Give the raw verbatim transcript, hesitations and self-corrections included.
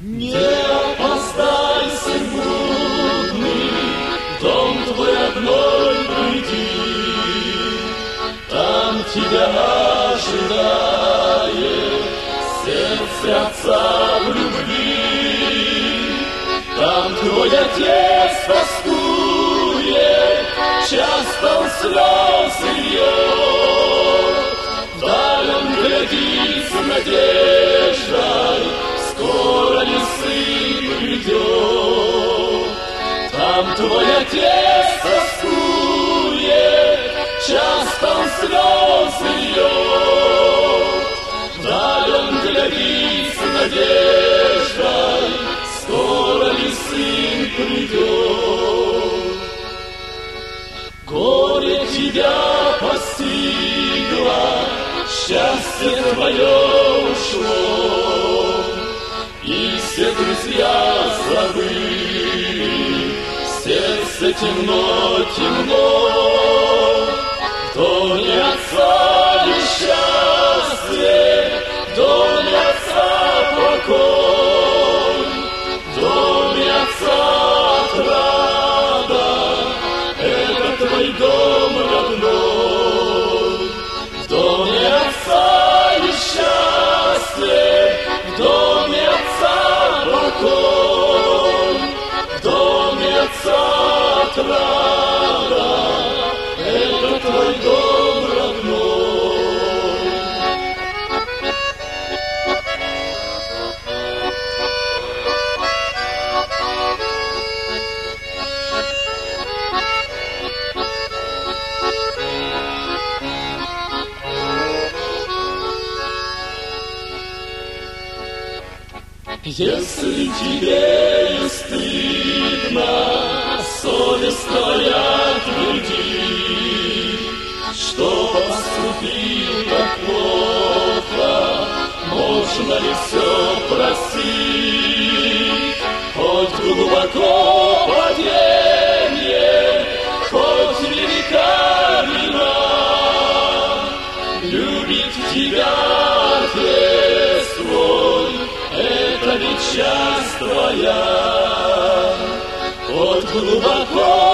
Не опоздай, сын блудный, в дом твой родной приди, там тебя ожидает сердце Отца в любви. Там твой Отец тоскует, часто он слезы льет, вдаль он глядит с надеждой, скоро ли сын придет. Там твой Отец тоскует, часто он слезы льет, вдаль он глядит с надеждой, скоро ли сын придет. Горе тебя постигло, счастье твое ушло, и все друзья забыли, сердце темно, темно. В доме Отца несчастье, в доме Отца покой, в доме Отца отрада, это твой дом родной. В доме Отца несчастье, в доме Отца покой, в доме Отца отрада, это твой дом родной. Если тебе и стыдно, совесть твоя твердит, что поступил так плохо, можно ли все простить? Хоть глубоко падение, хоть велика вина, любит тебя Отец твой, это ведь часть твоя. Хоть глубоко